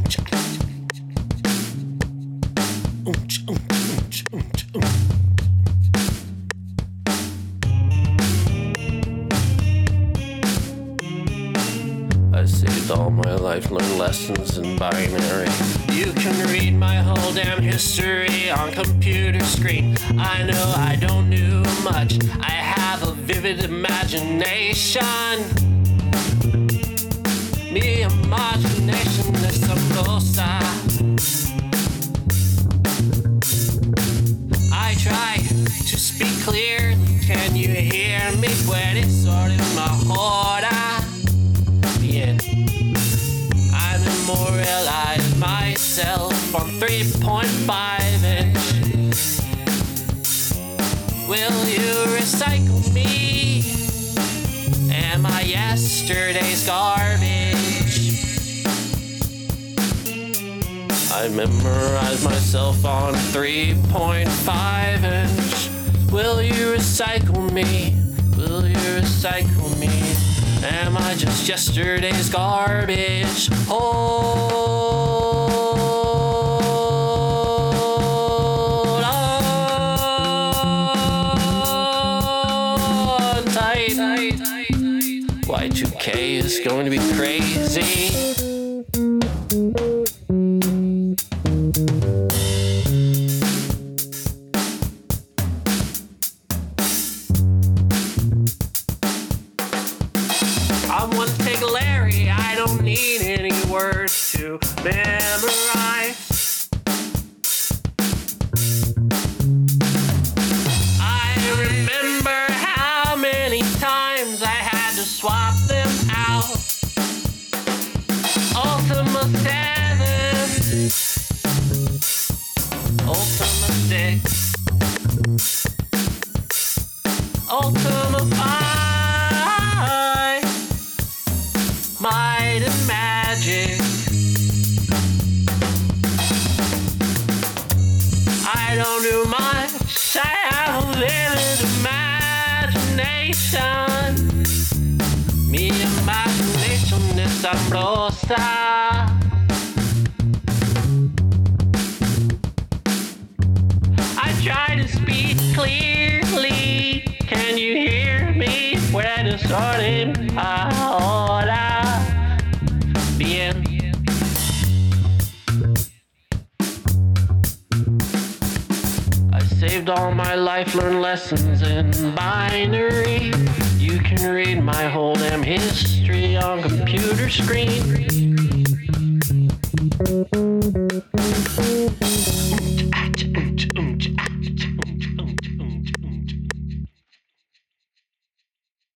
I saved all my life, learned lessons in binary. You can read my whole damn history on computer screen. I know I don't do much, I have a vivid imagination. Mi imagination es asombrosa. I try to speak clear, can you hear me? Puedes oír ahora. Bien. I memorialize myself on 3.5 inches. Will you recycle me? Am I yesterday's garbage? I memorize myself on 3.5 inch. Will you recycle me? Will you recycle me? Am I just yesterday's garbage? Hold on tight. Y2K is going to be crazy. I'm one take Larry, I don't need any words to memorize. I remember how many times I had to swap them out. Ultima 7, Ultima 6, Ultima 5. Might and magic. I don't do much, I have a vivid imagination. Mi imagination es asombrosa. I try to speak clearly, can you hear me? Puedes oír ahora. Bien. I saved all my life, learned lessons in binary. You can read my whole damn history on computer screen.